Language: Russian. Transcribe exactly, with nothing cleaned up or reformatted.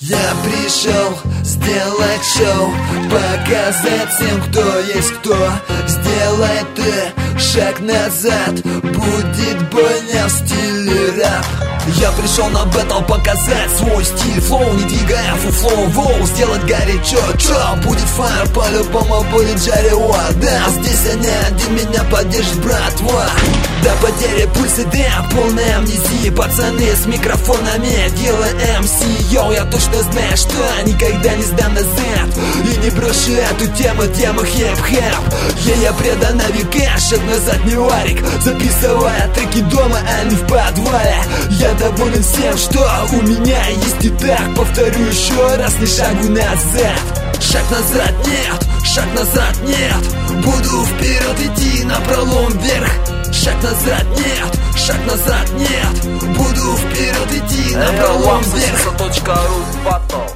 Я пришел сделать шоу, показать всем, кто есть кто. Сделай ты шаг назад, будет бойня в стиле рэп. Я пришел на бэтл показать свой стиль, флоу, не двигая фуфлоу, воу, сделать горячо, чё, будет фаер, по-любому будет жарево. Да, здесь я не один, меня поддержит братва. До потери пульса, да, полная амнезия. Пацаны с микрофонами, делай эм си. Йоу, я точно знаю, что никогда не сдам назад и не брошу эту тему, тему хип-хэп. Я, я предан на века, шаг назад не варик, записывая треки дома, а не в подвале. Я доволен всем, что у меня есть, и так повторю еще раз, не шагу назад. Шаг назад нет, шаг назад нет, буду вперед идти на пролом вверх. Шаг назад нет, шаг назад нет, буду вперед идти на пролом вверх. точка ру батл.